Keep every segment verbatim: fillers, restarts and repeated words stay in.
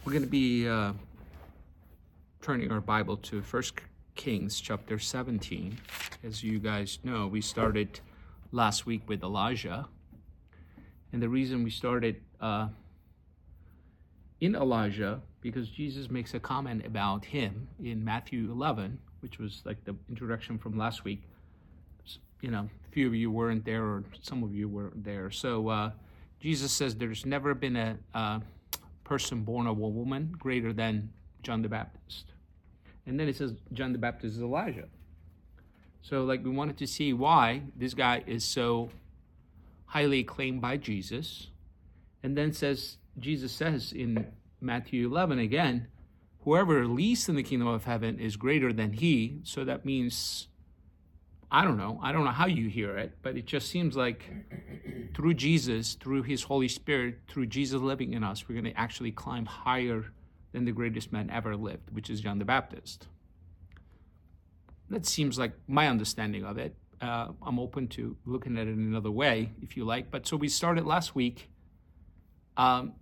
We're going to be uh, turning our Bible to First Kings chapter seventeen. As you guys know, we started last week with Elijah. And the reason we started uh, in Elijah, because Jesus makes a comment about him in Matthew eleven, which was like the introduction from last week. You know, a few of you weren't there, or some of you weren't there. So uh, Jesus says there's never been a... Uh, person born of a woman greater than John the Baptist. And then it says John the Baptist is Elijah. So like we wanted to see why this guy is so highly acclaimed by Jesus. And then says, Jesus says in Matthew eleven again, whoever least in the kingdom of heaven is greater than he. So that means, I don't know, I don't know how you hear it, but it just seems like through Jesus, through his Holy Spirit, through Jesus living in us, we're going to actually climb higher than the greatest man ever lived, which is John the Baptist. That seems like my understanding of it. Uh, I'm open to looking at it in another way, if you like. But so we started last week um,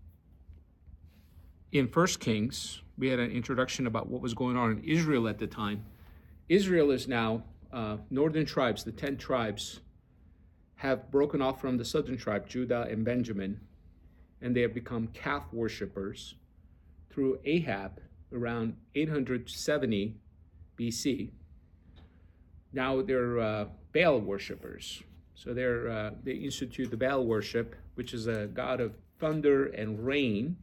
in First Kings. We had an introduction about what was going on in Israel at the time. Israel is now uh, northern tribes, the ten tribes, have broken off from the southern tribe, Judah and Benjamin, and they have become calf worshippers through Ahab around eight hundred seventy B C. Now they're uh, Baal worshippers. So they're uh, they institute the Baal worship, which is a god of thunder and rain.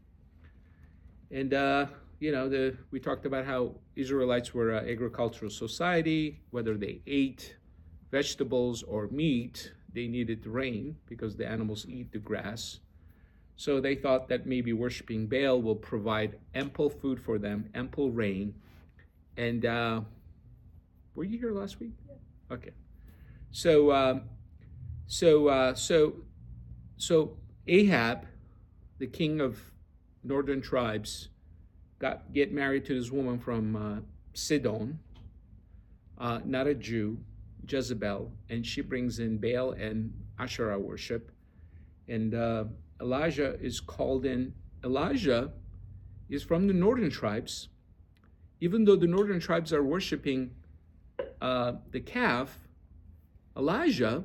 And uh, you know, the we talked about how Israelites were an agricultural society, whether they ate vegetables or meat. They needed rain because the animals eat the grass. So they thought that maybe worshiping Baal will provide ample food for them, ample rain. And uh, were you here last week? Yeah. Okay. So, um, so, uh, so, so Ahab, the king of northern tribes, got get married to this woman from uh, Sidon, uh, not a Jew. Jezebel, and she brings in Baal and Asherah worship. And uh, Elijah is called in. Elijah is from the northern tribes. Even though the northern tribes are worshiping uh, the calf, Elijah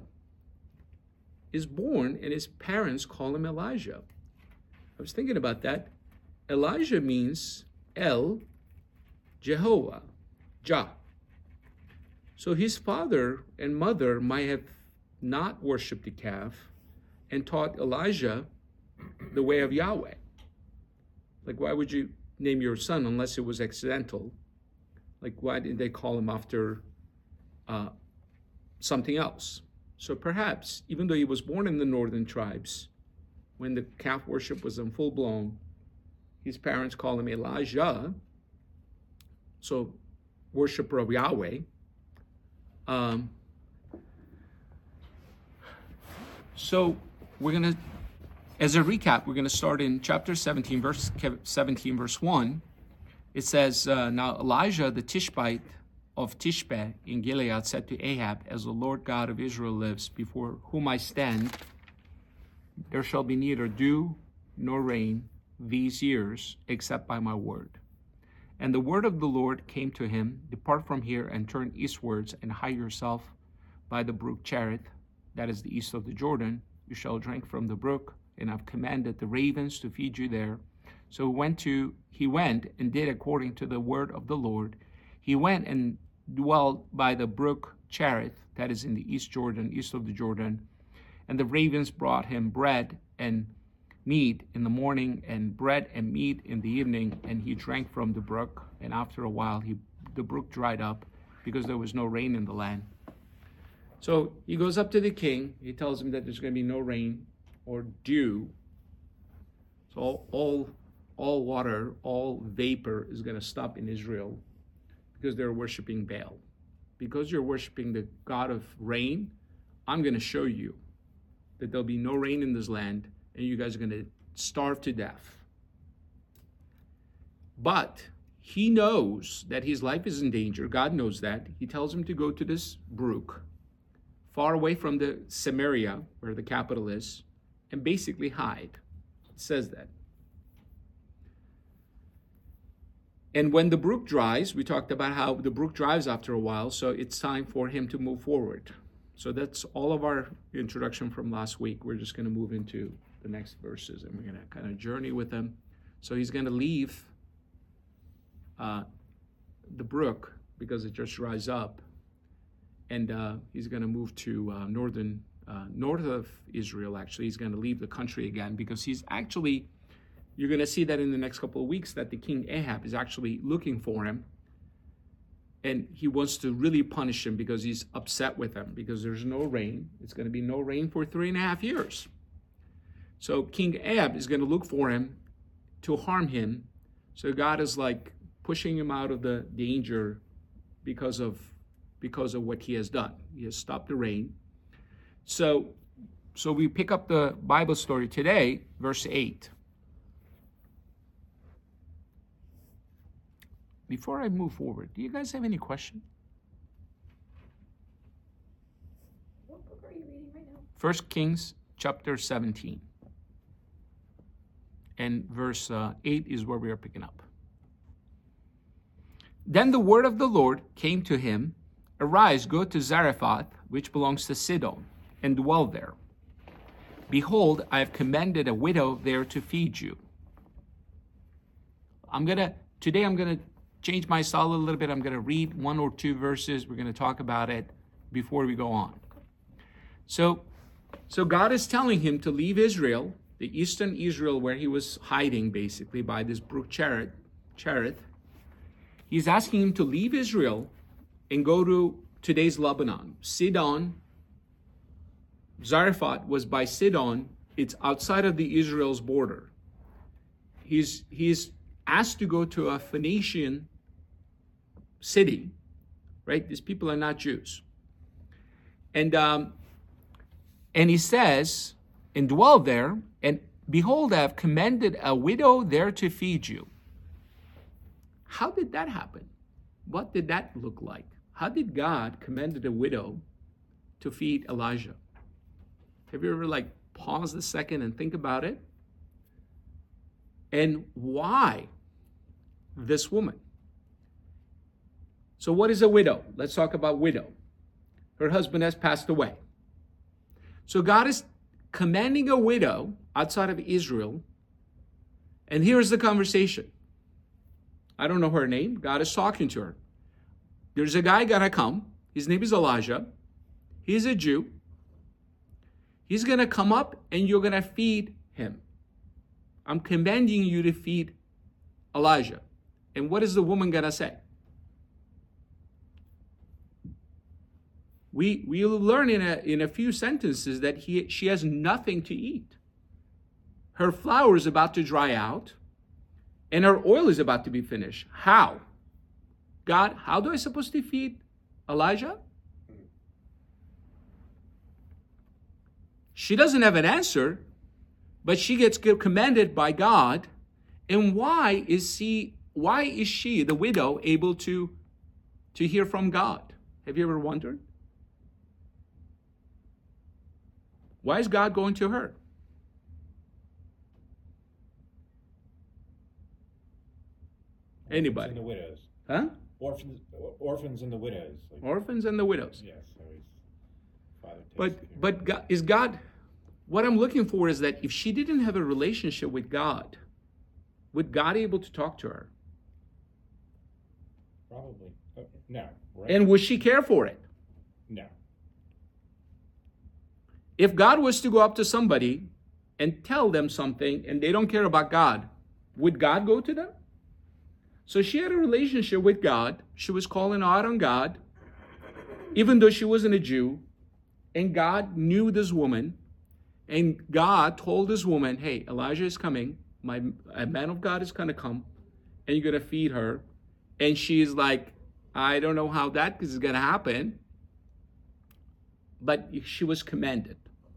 is born and his parents call him Elijah. I was thinking about that. Elijah means El Jehovah, Jah. So his father and mother might have not worshipped the calf and taught Elijah the way of Yahweh. Like, why would you name your son unless it was accidental? Like, why did they call him after uh, something else? So perhaps, even though he was born in the northern tribes, when the calf worship was in full blown, his parents called him Elijah, so worshiper of Yahweh. Um, so we're going to, as a recap, we're going to start in chapter seventeen, verse seventeen, verse one. It says, uh, now Elijah the Tishbite of Tishbe in Gilead said to Ahab, as the Lord God of Israel lives, before whom I stand, there shall be neither dew nor rain these years, except by my word. And the word of the Lord came to him, depart from here and turn eastwards and hide yourself by the brook Cherith, that is the east of the Jordan. You shall drink from the brook, and I've commanded the ravens to feed you there. So he went to he went and did according to the word of the Lord. He went and dwelt by the brook Cherith, that is in the east Jordan, east of the Jordan. And the ravens brought him bread and meat in the morning, and bread and meat in the evening, and he drank from the brook. And after a while, he the brook dried up because there was no rain in the land. So he goes up to the king. He tells him that there's going to be no rain or dew. So all all, all water, all vapor is going to stop in Israel because they're worshiping Baal. Because you're worshiping the God of rain, I'm going to show you that there'll be no rain in this land, and you guys are going to starve to death. But he knows that his life is in danger. God knows that. He tells him to go to this brook, far away from the Samaria, where the capital is, and basically hide. It says that. And when the brook dries, we talked about how the brook dries after a while, so it's time for him to move forward. So that's all of our introduction from last week. We're just going to move into the next verses, and we're going to kind of journey with him. So he's going to leave uh, the brook because it just dries up, and uh, he's going to move to uh, northern, uh, north of Israel, actually. He's going to leave the country again because he's actually, you're going to see that in the next couple of weeks that the king Ahab is actually looking for him. And he wants to really punish him because he's upset with him because there's no rain. It's going to be no rain for three and a half years. So King Ahab is going to look for him to harm him. So God is like pushing him out of the danger because of because of what he has done. He has stopped the rain. So, so we pick up the Bible story today, verse eight. Before I move forward, do you guys have any questions? What book are you reading right now? First Kings chapter seventeen. And verse uh, eight is where we are picking up. Then the word of the Lord came to him, Arise, go to Zarephath, which belongs to Sidon, and dwell there. Behold, I have commanded a widow there to feed you. I'm gonna, today I'm gonna change my style a little bit. I'm gonna read one or two verses. We're gonna talk about it before we go on. So, so God is telling him to leave Israel, the eastern Israel where he was hiding basically by this brook Cherith. Cherith. He's asking him to leave Israel and go to today's Lebanon. Sidon, Zarephath was by Sidon. It's outside of the Israel's border. He's, he's asked to go to a Phoenician city, right? These people are not Jews. And, um, and he says, and dwell there, and behold, I have commanded a widow there to feed you. How did that happen? What did that look like? How did God commanded a widow to feed Elijah? Have you ever like paused a second and think about it? And why this woman? So what is a widow? Let's talk about widow. Her husband has passed away. So God is commanding a widow outside of Israel. And here's the conversation. I don't know her name. God is talking to her. There's a guy gonna come. His name is Elijah. He's a Jew. He's gonna come up and you're gonna feed him. I'm commanding you to feed Elijah. And what is the woman gonna say? We we learn in a in a few sentences that he she has nothing to eat. Her flour is about to dry out, and her oil is about to be finished. How? God, how do I supposed to feed Elijah? She doesn't have an answer, but she gets commanded by God. And why is she, why is she, the widow, able to, to hear from God? Have you ever wondered? Why is God going to her? Anybody? And the widows. Huh? Orphans, orphans and the widows. Like, Orphans and the widows. yes, so his father takes care. But but God, is God, what I'm looking for is that if she didn't have a relationship with God, would God able to talk to her? Probably. Uh, no. Right? And would she care for it? no. If God was to go up to somebody and tell them something and they don't care about God, would God go to them? So she had a relationship with God. She was calling out on God, even though she wasn't a Jew. And God knew this woman. And God told this woman, hey, Elijah is coming. My a man of God is going to come. And you're going to feed her. And she's like, I don't know how that is going to happen. But she was commanded.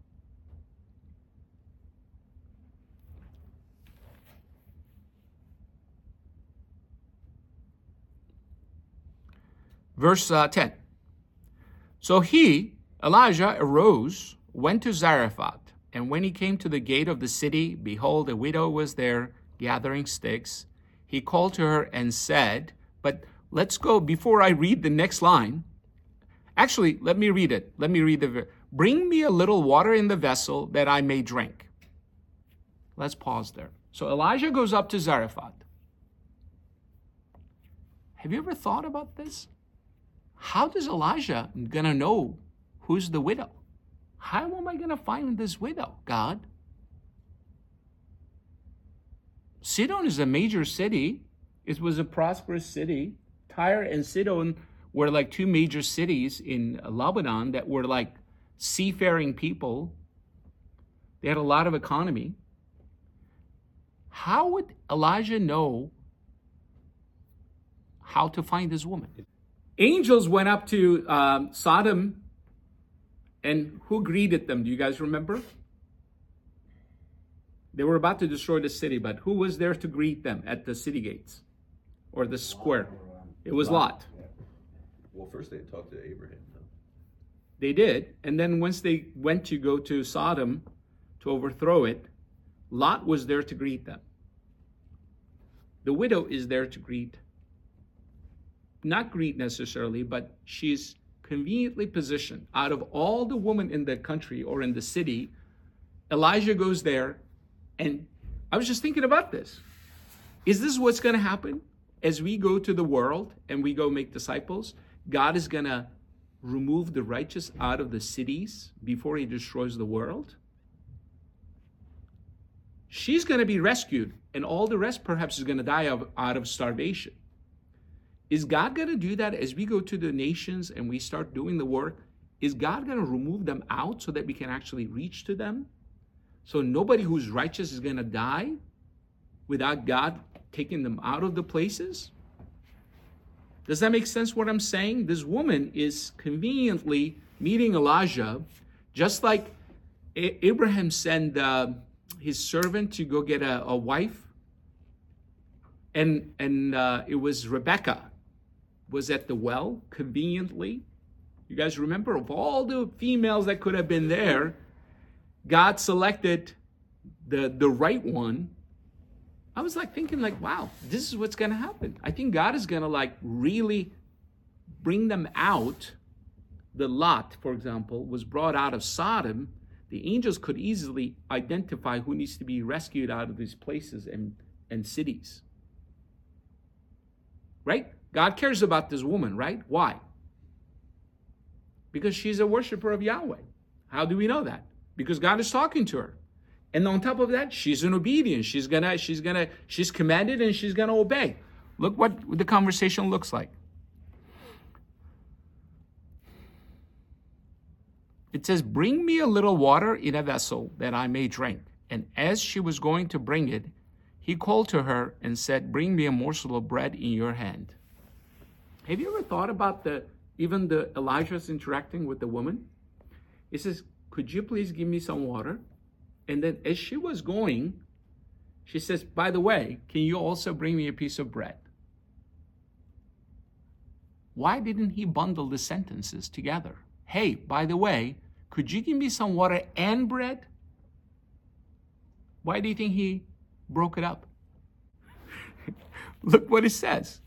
Verse uh, ten. So he, Elijah, arose, went to Zarephath, and when he came to the gate of the city, behold, a widow was there gathering sticks. he called to her and said, but let's go, before I read the next line, actually, let me read it. Let me read the, bring me a little water in the vessel that I may drink. Let's pause there. So Elijah goes up to Zarephath. Have you ever thought about this? How does Elijah gonna know who's the widow? How am I gonna find this widow, God? Sidon is a major city. It was a prosperous city. Tyre and Sidon were like two major cities in Lebanon that were like seafaring people. They had a lot of economy. How would Elijah know how to find this woman? Angels went up to um, Sodom, and who greeted them? Do you guys remember? They were about to destroy the city, but who was there to greet them at the city gates or the square? It was Lot. Well, first they talked to Abraham. No? They did. And then once they went to go to Sodom to overthrow it, Lot was there to greet them. The widow is there to greet, not greet necessarily, but she's conveniently positioned. Out of all the women in the country or in the city, Elijah goes there. And I was just thinking about this. Is this what's going to happen as we go to the world and we go make disciples? God is going to remove the righteous out of the cities before he destroys the world. She's going to be rescued, and all the rest perhaps is going to die of, out of starvation. Is God going to do that as we go to the nations and we start doing the work? Is God going to remove them out so that we can actually reach to them? So nobody who's righteous is going to die without God taking them out of the places? Does that make sense what I'm saying? This woman is conveniently meeting Elijah, just like A- Abraham sent uh, his servant to go get a, a wife. And, and uh, it was Rebecca was at the well, conveniently. You guys remember, of all the females that could have been there, God selected the, the right one. I was like thinking like, wow, this is what's going to happen. I think God is going to like really bring them out. The Lot, for example, was brought out of Sodom. The angels could easily identify who needs to be rescued out of these places and, and cities. Right? God cares about this woman, right? Why? Because she's a worshiper of Yahweh. How do we know that? Because God is talking to her. And on top of that, she's in obedience. She's gonna, she's gonna, she's commanded and she's gonna obey. Look what the conversation looks like. It says, bring me a little water in a vessel that I may drink. And as she was going to bring it, he called to her and said, bring me a morsel of bread in your hand. Have you ever thought about the, even the Elijah's interacting with the woman? It says, could you please give me some water? And then as she was going, she says, by the way, can you also bring me a piece of bread? Why didn't he bundle the sentences together? Hey, by the way, could you give me some water and bread? Why do you think he broke it up? Look what it says.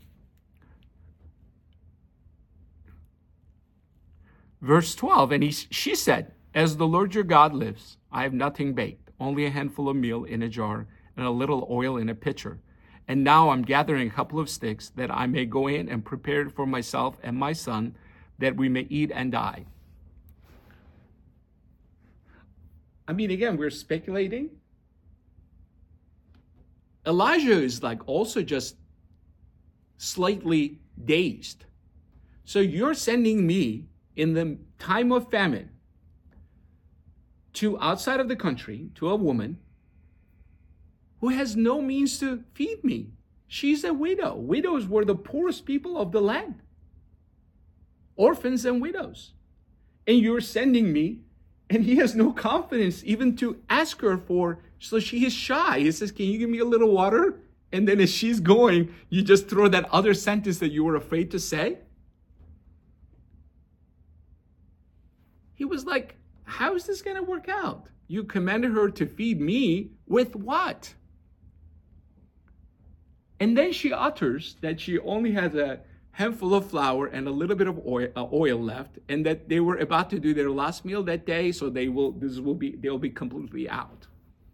Verse twelve, and he, she said, as the Lord your God lives, I have nothing baked, only a handful of meal in a jar and a little oil in a pitcher. And now I'm gathering a couple of sticks that I may go in and prepare it for myself and my son, that we may eat and die. I mean, again, we're speculating. Elijah is like also just slightly dazed. So you're sending me in the time of famine to outside of the country, to a woman who has no means to feed me. She's a widow. Widows were the poorest people of the land. Orphans and widows. And you're sending me, and he has no confidence even to ask her for, so she is shy. He says, can you give me a little water? And then as she's going, you just throw that other sentence that you were afraid to say. He was like, how is this going to work out? You commanded her to feed me with what? And then she utters that she only has a handful of flour and a little bit of oil, uh, oil left, and that they were about to do their last meal that day, so they will this will be they'll be completely out.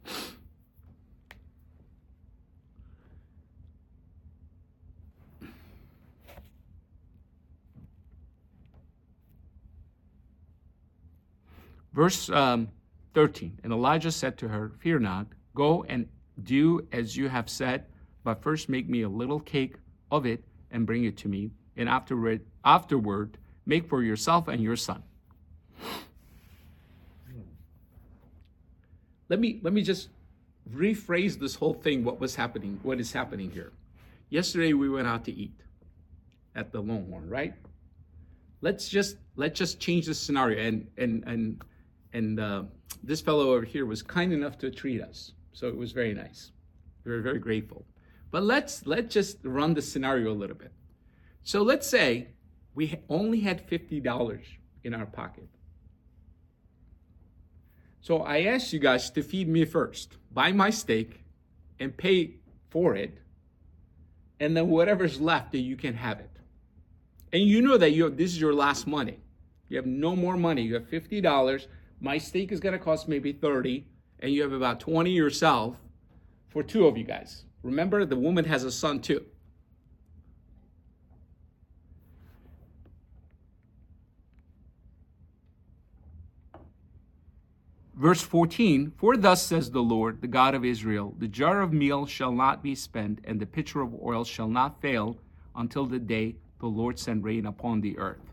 Verse um, thirteen, and Elijah said to her, "Fear not, go and do as you have said, but first make me a little cake of it and bring it to me, and afterward, afterward make for yourself and your son." Let me let me just rephrase this whole thing, what was happening, what is happening here. Yesterday we went out to eat at the Longhorn, right? Let's just let's just change the scenario, and and and and uh, this fellow over here was kind enough to treat us, so it was very nice. We were very grateful. But let's let's just run the scenario a little bit. So let's say we only had fifty dollars in our pocket. So I asked you guys to feed me first, buy my steak, and pay for it, and then whatever's left, that you can have it. And you know that you have, this is your last money. You have no more money. You have fifty dollars. My steak is going to cost maybe thirty dollars, and you have about twenty dollars yourself for two of you guys. Remember, the woman has a son too. Verse fourteen, "For thus says the Lord, the God of Israel, the jar of meal shall not be spent, and the pitcher of oil shall not fail until the day the Lord send rain upon the earth."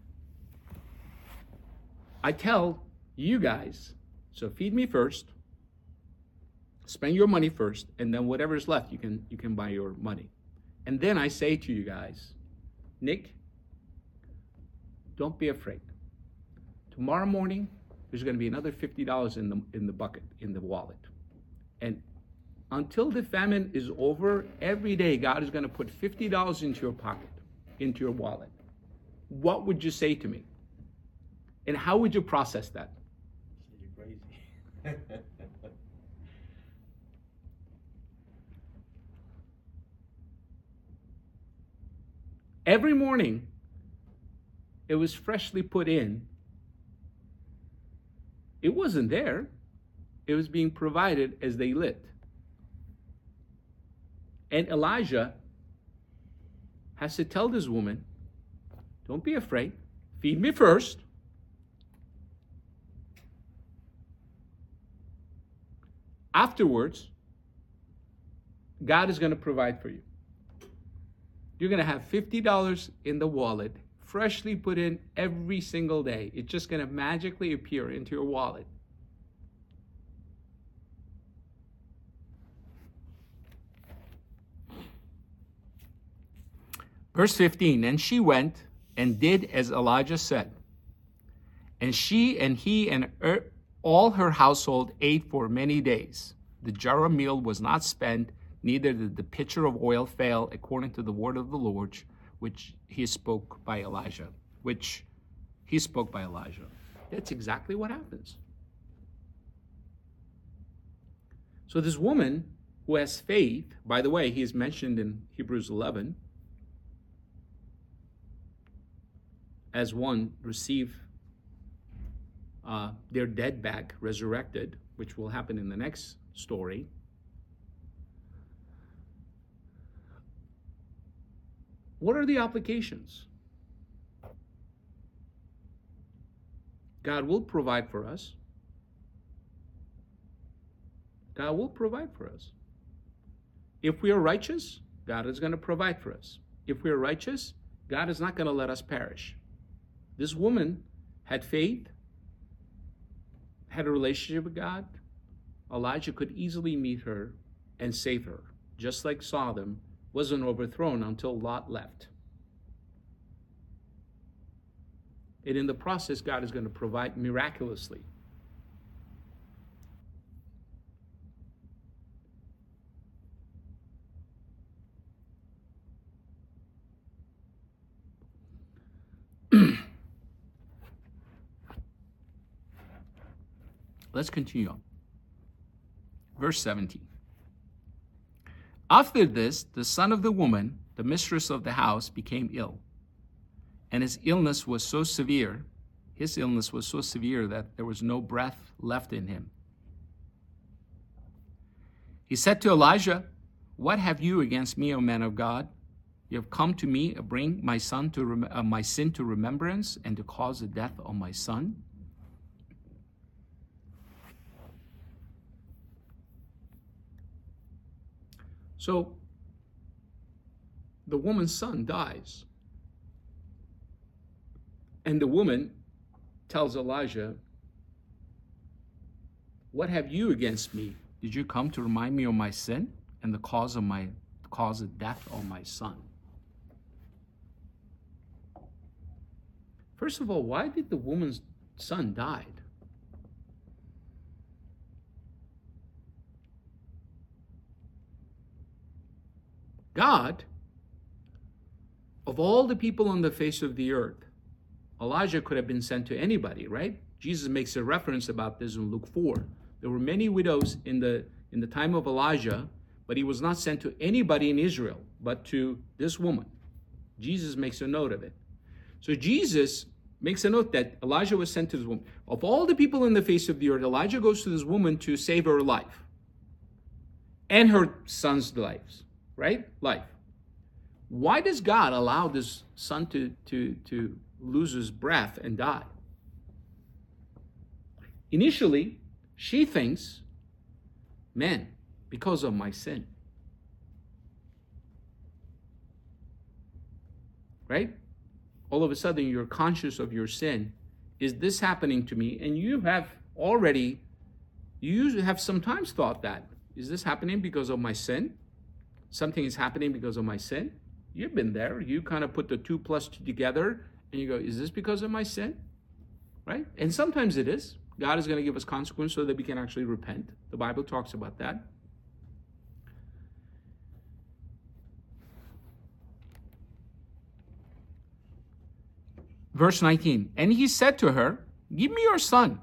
I tell you guys, so feed me first, spend your money first, and then whatever's left, you can you can buy your money. And then I say to you guys, Nick, don't be afraid. Tomorrow morning, there's going to be another fifty dollars in the in the bucket, in the wallet. And until the famine is over, every day God is going to put fifty dollars into your pocket, into your wallet. What would you say to me? And how would you process that? You're crazy. Every morning, it was freshly put in. It wasn't there. It was being provided as they lit. And Elijah has to tell this woman, don't be afraid. Feed me first. Afterwards, God is going to provide for you. You're going to have fifty dollars in the wallet, freshly put in every single day. It's just going to magically appear into your wallet. Verse fifteen, "And she went and did as Elijah said. And she and he and er, all her household ate for many days. The jar of meal was not spent, neither did the pitcher of oil fail, according to the word of the Lord, which he spoke by Elijah." Which he spoke by Elijah. That's exactly what happens. So this woman who has faith, by the way, he is mentioned in Hebrews eleven, as one receive uh, their dead back resurrected, which will happen in the next story. What are the applications? God will provide for us. God will provide for us. If we are righteous, God is going to provide for us. If we are righteous, God is not going to let us perish. This woman had faith, had a relationship with God. Elijah could easily meet her and save her, just like Sodom wasn't overthrown until Lot left. And in the process, God is going to provide miraculously. Let's continue on. Verse seventeen. After this, the son of the woman, the mistress of the house, became ill. And his illness was so severe, his illness was so severe that there was no breath left in him. He said to Elijah, "What have you against me, O man of God? You have come to me to bring my son to rem- uh, my sin to remembrance and to cause the death of my son." So the woman's son dies. And the woman tells Elijah, "What have you against me? Did you come to remind me of my sin and the cause of my cause of death of my son?" First of all, why did the woman's son die? God, of all the people on the face of the earth, Elijah could have been sent to anybody, right? Jesus makes a reference about this in Luke four. There were many widows in the in the time of Elijah, but he was not sent to anybody in Israel, but to this woman. Jesus makes a note of it. So Jesus makes a note that Elijah was sent to this woman. Of all the people in the face of the earth, Elijah goes to this woman to save her life and her son's lives, right? Life. Why does God allow this son to, to, to lose his breath and die? Initially, she thinks, man, because of my sin. Right? All of a sudden, you're conscious of your sin. Is this happening to me? And you have already, you have sometimes thought that. Is this happening because of my sin? Something is happening because of my sin? You've been there. You kind of put the two plus two together and you go, is this because of my sin? Right? And sometimes it is. God is going to give us consequence so that we can actually repent. The Bible talks about that. Verse nineteen, and he said to her, "Give me your son."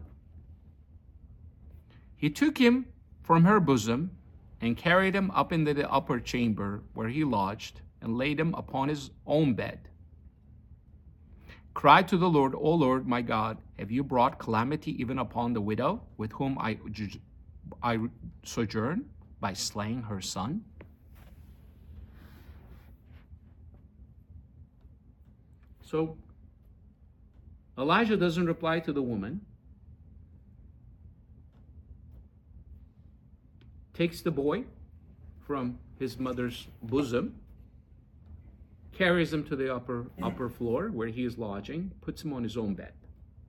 He took him from her bosom and carried him up into the upper chamber where he lodged and laid him upon his own bed. Cried to the Lord, "O Lord, my God, have you brought calamity even upon the widow with whom I, I sojourn by slaying her son?" So Elijah doesn't reply to the woman, takes the boy from his mother's bosom, carries him to the upper upper floor where he is lodging, puts him on his own bed.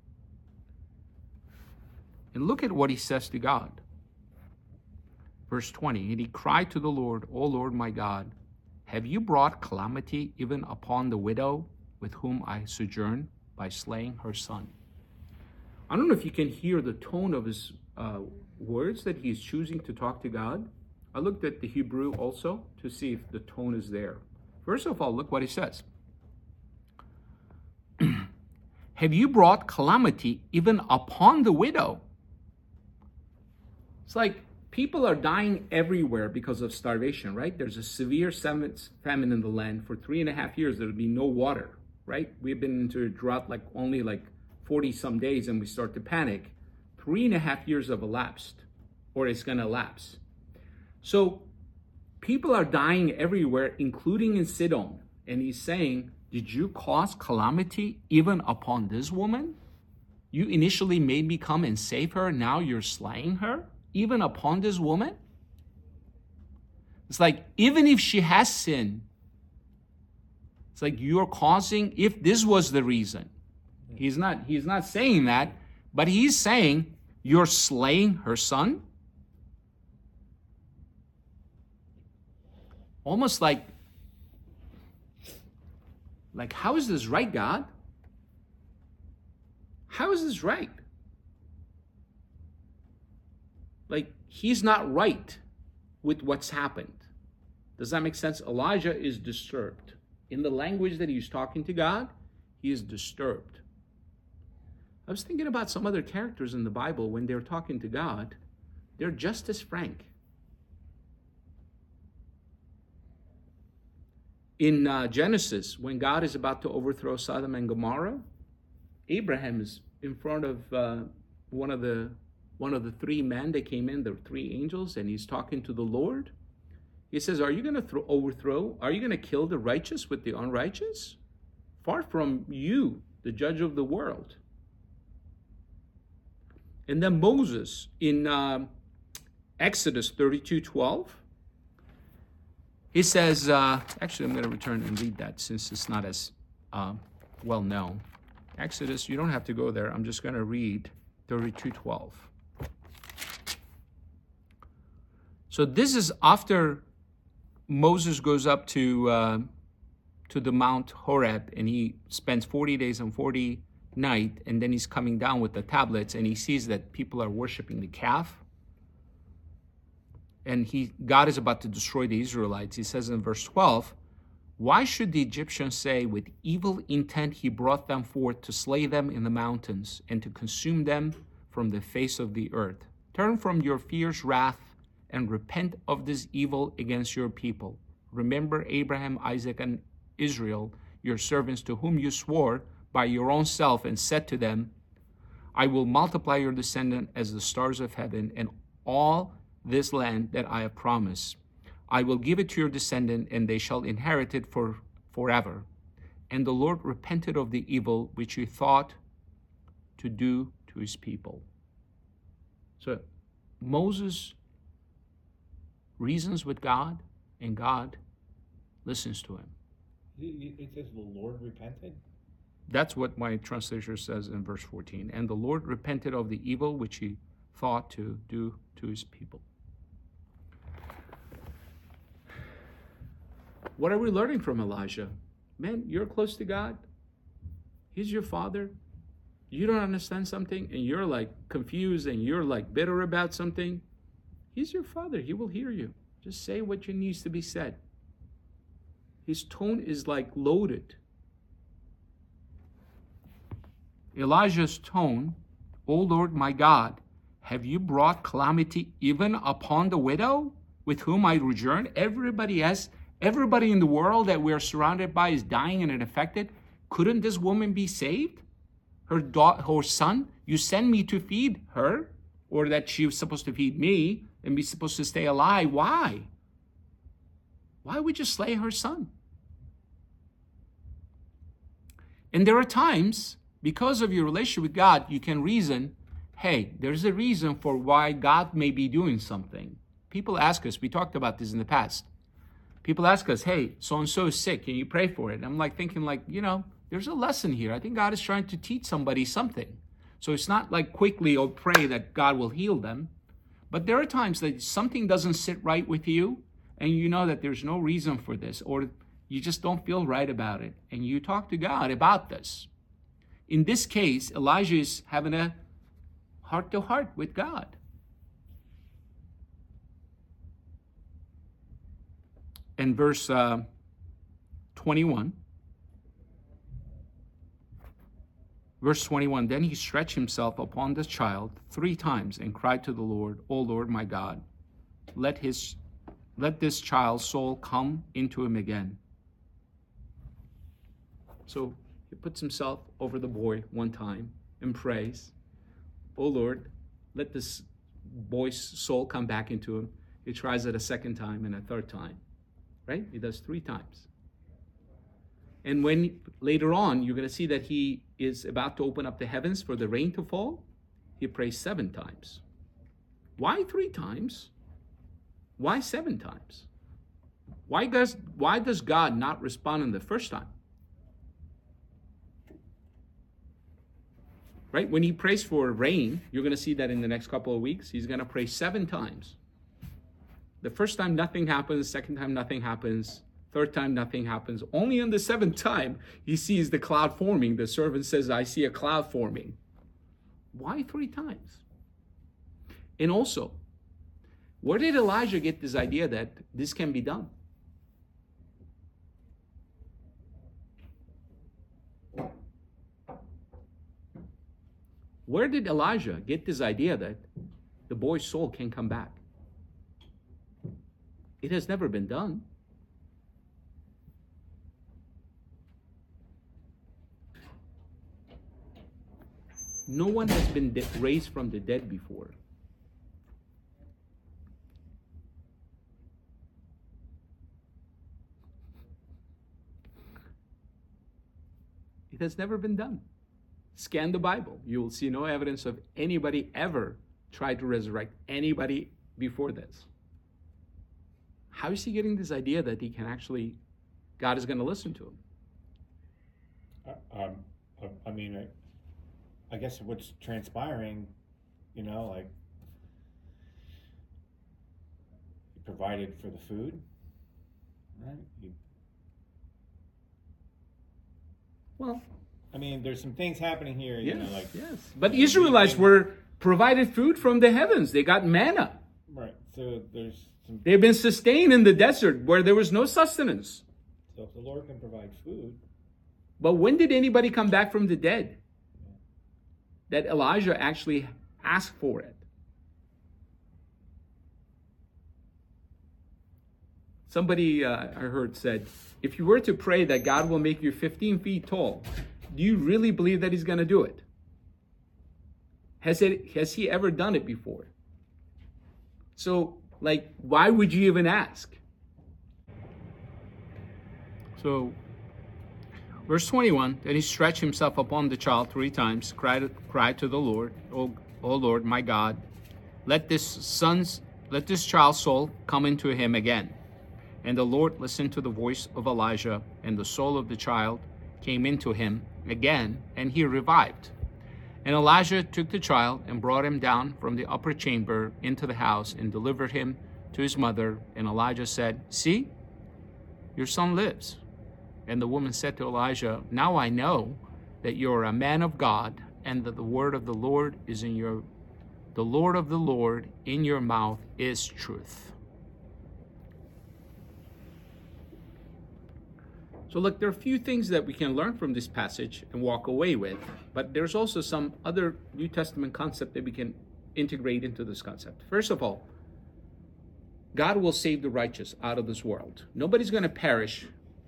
And look at what he says to God. Verse twenty, and he cried to the Lord, "O Lord my God, have you brought calamity even upon the widow with whom I sojourn by slaying her son?" I don't know if you can hear the tone of his uh, words that he's choosing to talk to God. I looked at the Hebrew also to see if the tone is there. First of all, look what he says. Have you brought calamity even upon the widow? It's like people are dying everywhere because of starvation, right? There's a severe famine in the land. For three and a half years, there'll be no water, right? We've been into a drought like only like forty some days and we start to panic. Three and a half years have elapsed, or it's going to elapse. So people are dying everywhere, including in Sidon. And he's saying, did you cause calamity even upon this woman? You initially made me come and save her. Now you're slaying her, even upon this woman? It's like, even if she has sinned, it's like you're causing, if this was the reason. He's not, he's not saying that, but he's saying you're slaying her son. Almost like, like, how is this right, God? How is this right? Like, he's not right with what's happened. Does that make sense? Elijah is disturbed. In the language that he's talking to God, he is disturbed. I was thinking about some other characters in the Bible when they're talking to God. They're just as frank. In uh, Genesis, when God is about to overthrow Sodom and Gomorrah, Abraham is in front of uh, one of the one of the three men that came in, the three angels, and he's talking to the Lord. He says, are you going to throw, overthrow? Are you going to kill the righteous with the unrighteous? Far from you, the judge of the world. And then Moses in uh, Exodus thirty-two twelve, he says, uh, actually, I'm going to return and read that since it's not as uh, well known. Exodus, you don't have to go there. I'm just going to read thirty-two twelve. So this is after Moses goes up to uh, to the Mount Horeb, and he spends forty days and forty nights, and then he's coming down with the tablets, and he sees that people are worshiping the calf. And he, God is about to destroy the Israelites. He says in verse twelve, why should the Egyptians say, with evil intent he brought them forth to slay them in the mountains and to consume them from the face of the earth? Turn from your fierce wrath and repent of this evil against your people. Remember Abraham, Isaac, and Israel, your servants, to whom you swore by your own self and said to them, I will multiply your descendant as the stars of heaven, and all this land that I have promised. I will give it to your descendant, and they shall inherit it for forever. And the Lord repented of the evil which he thought to do to his people. So Moses reasons with God, and God listens to him. It says the Lord repented? That's what my translation says in verse fourteen. And the Lord repented of the evil which he thought to do to his people. What are we learning from Elijah? Man, you're close to God. He's your father. You don't understand something, and you're like confused, and you're like bitter about something. He's your father. He will hear you. Just say what needs to be said. His tone is like loaded. Elijah's tone, O Lord my God, have you brought calamity even upon the widow with whom I rejoice? Everybody has, everybody in the world that we're surrounded by is dying and affected. Couldn't this woman be saved? Her daughter, her son, you send me to feed her, or that she was supposed to feed me and be supposed to stay alive. Why? Why would you slay her son? And there are times, because of your relationship with God, you can reason, hey, there's a reason for why God may be doing something. People ask us, we talked about this in the past. People ask us, hey, so-and-so is sick, can you pray for it? And I'm like thinking like, you know, there's a lesson here. I think God is trying to teach somebody something. So it's not like quickly or pray that God will heal them. But there are times that something doesn't sit right with you, and you know that there's no reason for this, or you just don't feel right about it, and you talk to God about this. In this case, Elijah is having a heart-to-heart with God. In verse uh, twenty-one, verse twenty-one, then he stretched himself upon the child three times and cried to the Lord, O Lord my God, let his, let this child's soul come into him again. So he puts himself over the boy one time and prays, O Lord, let this boy's soul come back into him. He tries it a second time and a third time, right? He does three times. And when later on, you're going to see that he is about to open up the heavens for the rain to fall, he prays seven times. Why three times? Why seven times? Why does, why does God not respond in the first time? Right? When he prays for rain, you're going to see that in the next couple of weeks, he's going to pray seven times. The first time, nothing happens. Second time, nothing happens. Third time, nothing happens. Only on the seventh time, he sees the cloud forming. The servant says, I see a cloud forming. Why three times? And also, where did Elijah get this idea that this can be done? Where did Elijah get this idea that the boy's soul can come back? It has never been done. No one has been de- raised from the dead before. It has never been done. Scan the Bible. You will see no evidence of anybody ever tried to resurrect anybody before this. How is he getting this idea that he can actually, God is going to listen to him? Uh, um, I- I mean, I, I guess what's transpiring, you know, like he provided for the food, right? He, Well, I mean, there's some things happening here, you yes, know, like yes. But Israelites were provided food from the heavens. They got manna. right. So there's some. They've been sustained in the desert where there was no sustenance. So if the Lord can provide food, But when did anybody come back from the dead? That Elijah actually asked for it. Somebody uh, I heard said, if you were to pray that God will make you fifteen feet tall, do you really believe that he's going to do it? Has it, has he ever done it before? So, like, why would you even ask? So, verse twenty-one, then he stretched himself upon the child three times, cried, cried to the Lord, O, O Lord, my God, let this son's, let this child's soul come into him again. And the Lord listened to the voice of Elijah, and the soul of the child came into him again, and he revived. And Elijah took the child and brought him down from the upper chamber into the house and delivered him to his mother. And Elijah said, see, your son lives. And the woman said to Elijah, now I know that you're a man of God, and that the word of the Lord is in your, the Lord of the Lord in your mouth is truth. So look, there are a few things that we can learn from this passage and walk away with, but there's also some other New Testament concept that we can integrate into this concept. First of all, God will save the righteous out of this world. Nobody's going to perish.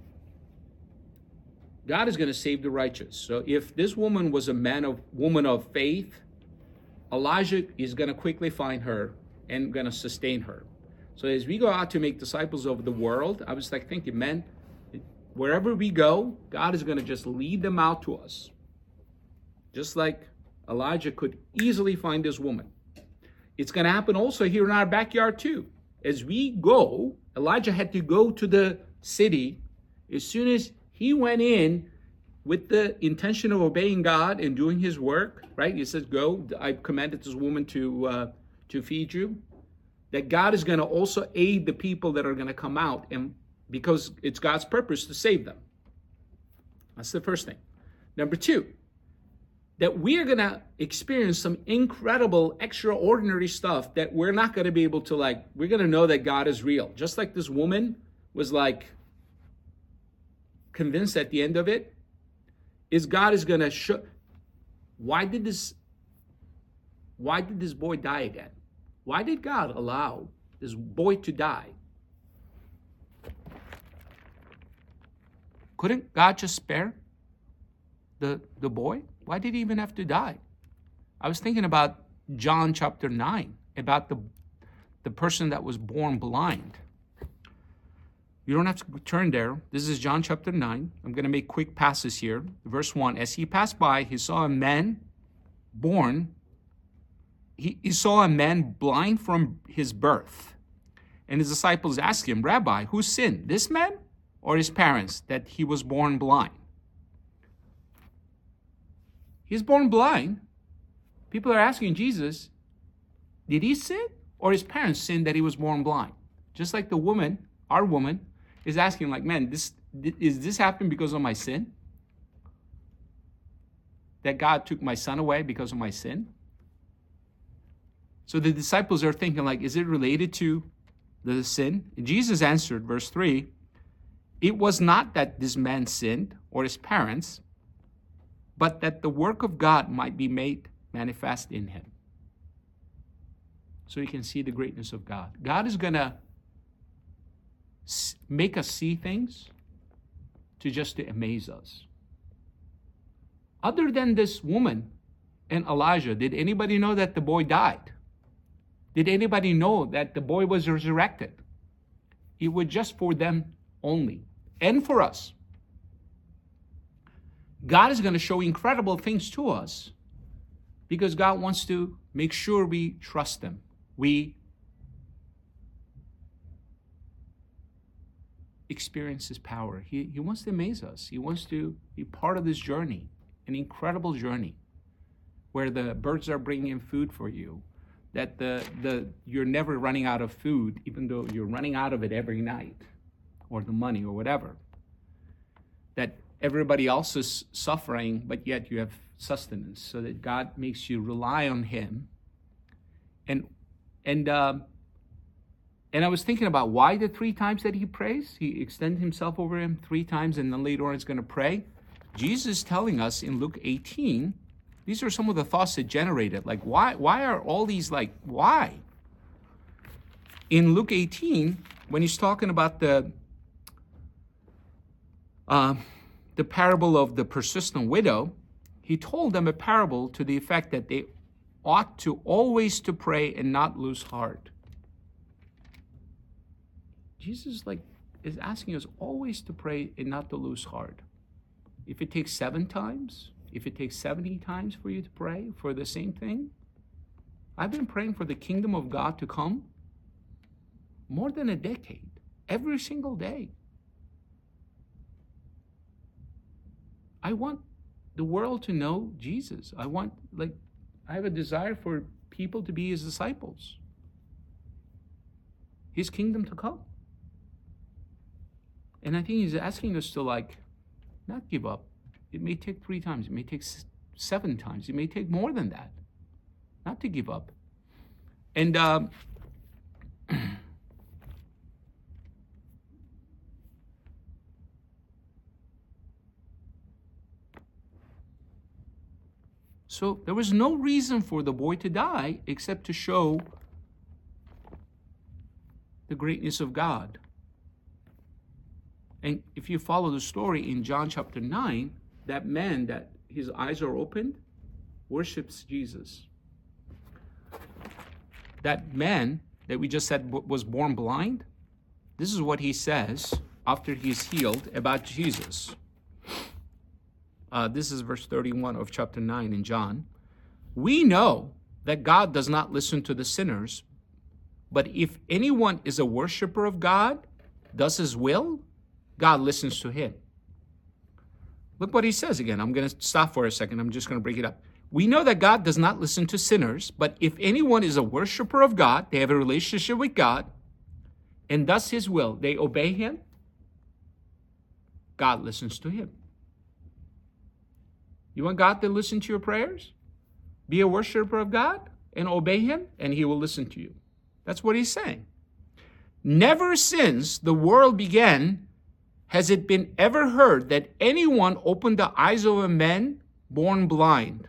God is going to save the righteous. So if this woman was a man of woman of faith, Elijah is going to quickly find her and going to sustain her. So as we go out to make disciples of the world, I was like thinking, man, wherever we go, God is going to just lead them out to us. Just like Elijah could easily find this woman. It's going to happen also here in our backyard too. As we go, Elijah had to go to the city. As soon as he went in with the intention of obeying God and doing his work, right? He says, go, I commanded this woman to, uh, to feed you. That God is going to also aid the people that are going to come out, and because it's God's purpose to save them. That's the first thing. Number two, that we are going to experience some incredible, extraordinary stuff that we're not going to be able to, like, we're going to know that God is real. Just like this woman was like convinced at the end of it, is God is going to show. Why did this, why did this boy die again? Why did God allow this boy to die? Couldn't God just spare the, the boy? Why did he even have to die? I was thinking about John chapter nine, about the, the person that was born blind. You don't have to turn there. This is John chapter nine. I'm going to make quick passes here. Verse one, as he passed by, he saw a man born. He, he saw a man blind from his birth. And his disciples asked him, Rabbi, who sinned, this man or his parents, that he was born blind? He's born blind. People are asking Jesus, did he sin or his parents sin that he was born blind? Just like the woman, our woman, is asking like, man, this is this happened because of my sin? That God took my son away because of my sin? So the disciples are thinking like, is it related to the sin? And Jesus answered, verse three, it was not that this man sinned or his parents, but that the work of God might be made manifest in him. So you can see the greatness of God. God is going to make us see things to just to amaze us. Other than this woman and Elijah, did anybody know that the boy died? Did anybody know that the boy was resurrected? It was just for them only, and for us. God is going to show incredible things to us because God wants to make sure we trust Him. We experience His power. He, he wants to amaze us. He wants to be part of this journey, an incredible journey where the birds are bringing food for you, that the, the you're never running out of food, even though you're running out of it every night, or the money, or whatever. That everybody else is suffering, but yet you have sustenance, so that God makes you rely on Him. And and uh, and I was thinking about why the three times that He prays. He extended Himself over him three times, and then later on He's going to pray. Jesus is telling us in Luke eighteen, these are some of the thoughts that generated. Like, why, why are all these, like, why? In Luke eighteen, when He's talking about the uh, the parable of the persistent widow, He told them a parable to the effect that they ought to always to pray and not lose heart. Jesus, like, is asking us always to pray and not to lose heart. If it takes seven times, if it takes seventy times for you to pray for the same thing, I've been praying for the kingdom of God to come more than a decade, every single day. I want the world to know Jesus. I want, like, I have a desire for people to be His disciples, His kingdom to come. And I think He's asking us to, like, not give up. It may take three times. It may take seven times. It may take more than that. Not to give up. And um, so there was no reason for the boy to die except to show the greatness of God. And if you follow the story in John chapter nine, that man that his eyes are opened worships Jesus. That man that we just said was born blind, this is what he says after he's healed about Jesus. Uh, this is verse thirty-one of chapter nine in John. We know that God does not listen to the sinners, but if anyone is a worshiper of God, does His will, God listens to him. Look what he says again. I'm going to stop for a second. I'm just going to break it up. We know that God does not listen to sinners, but if anyone is a worshiper of God, they have a relationship with God, and does His will, they obey Him, God listens to him. You want God to listen to your prayers? Be a worshiper of God and obey Him, and He will listen to you. That's what He's saying. Never since the world began has it been ever heard that anyone opened the eyes of a man born blind.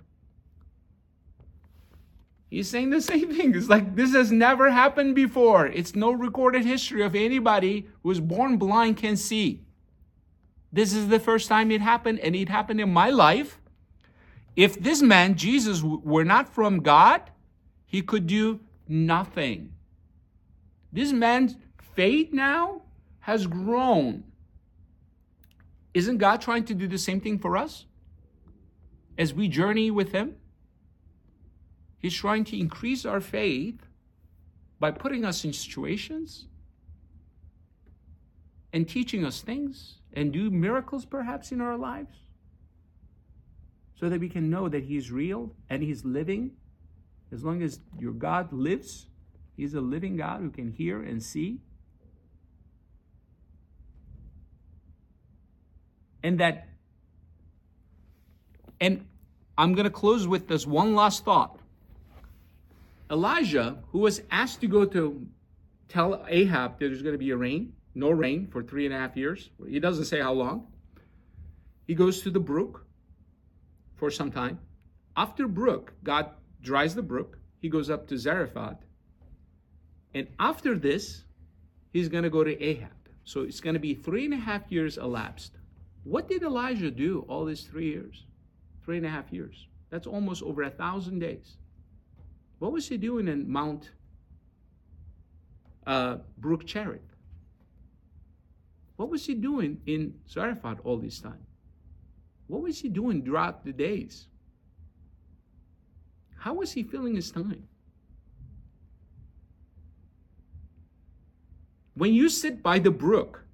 He's saying the same thing. It's like, this has never happened before. It's no recorded history of anybody who was born blind can see. This is the first time it happened, and it happened in my life. If this man, Jesus, were not from God, He could do nothing. This man's faith now has grown. Isn't God trying to do the same thing for us? As we journey with Him, He's trying to increase our faith by putting us in situations and teaching us things and do miracles perhaps in our lives so that we can know that He's real and He's living. As long as your God lives, He's a living God who can hear and see. And that, and I'm going to close with this one last thought. Elijah, who was asked to go to tell Ahab that there's going to be a rain, no rain for three and a half years. He doesn't say how long. He goes to the brook for some time. After brook, God dries the brook. He goes up to Zarephath. And after this, he's going to go to Ahab. So it's going to be three and a half years elapsed. What did Elijah do all these three years? Three and a half years. That's almost over a thousand days. What was he doing in Mount uh, Brook Cherith? What was he doing in Zarephath all this time? What was he doing throughout the days? How was he filling his time? When you sit by the brook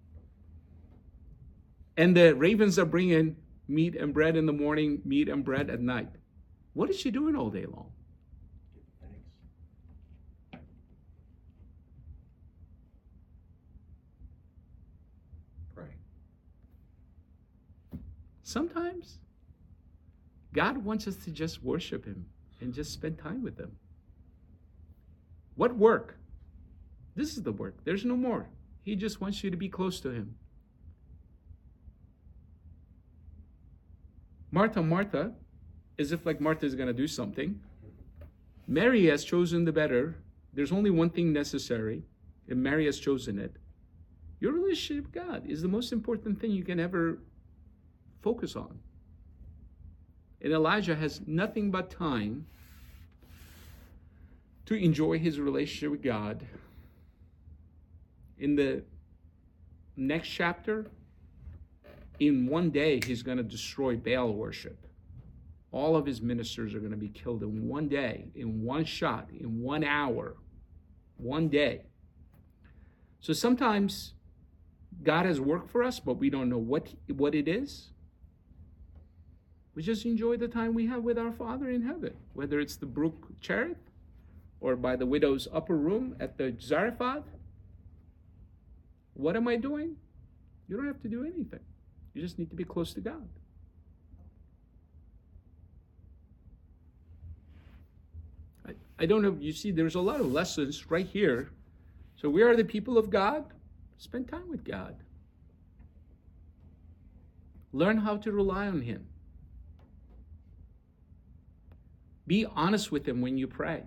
and the ravens are bringing meat and bread in the morning, meat and bread at night, what is she doing all day long? Pray. Sometimes God wants us to just worship him and just spend time with him. What work? This is the work. There's no more. He just wants you to be close to him. Martha, Martha, as if like Martha is going to do something. Mary has chosen the better. There's only one thing necessary, and Mary has chosen it. Your relationship with God is the most important thing you can ever focus on. And Elijah has nothing but time to enjoy his relationship with God. In the next chapter, in one day, he's going to destroy Baal worship. All of his ministers are going to be killed in one day, in one shot, in one hour, one day. So sometimes God has work for us, but we don't know what, what it is. We just enjoy the time we have with our Father in heaven, whether it's the Brook Cherith or by the widow's upper room at the Zarephath. What am I doing? You don't have to do anything. You just need to be close to God. I, I don't know, you see, there's a lot of lessons right here. So we are the people of God. Spend time with God. Learn how to rely on him. Be honest with him when you pray.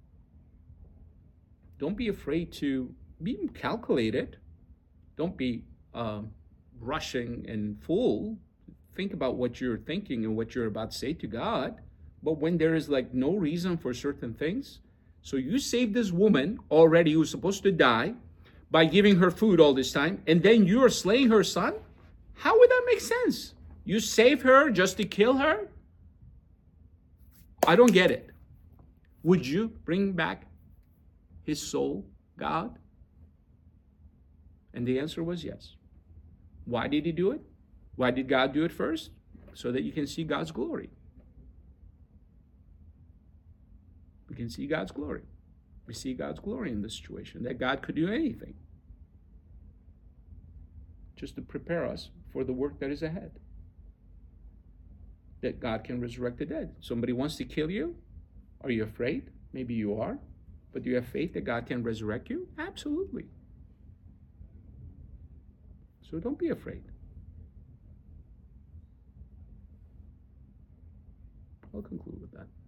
Don't be afraid to be calculated. Don't be uh, rushing and full. Think about what you're thinking and what you're about to say to God. But when there is like no reason for certain things, so you saved this woman already who's supposed to die by giving her food all this time, and then you are slaying her son? How would that make sense? You save her just to kill her? I don't get it. Would you bring back his soul, God? And the answer was yes. Why did he do it? Why did God do it first? So that you can see God's glory. We can see God's glory. We see God's glory in this situation, that God could do anything just to prepare us for the work that is ahead. That God can resurrect the dead. Somebody wants to kill you? Are you afraid? Maybe you are. But do you have faith that God can resurrect you? Absolutely. So don't be afraid. I'll conclude with that.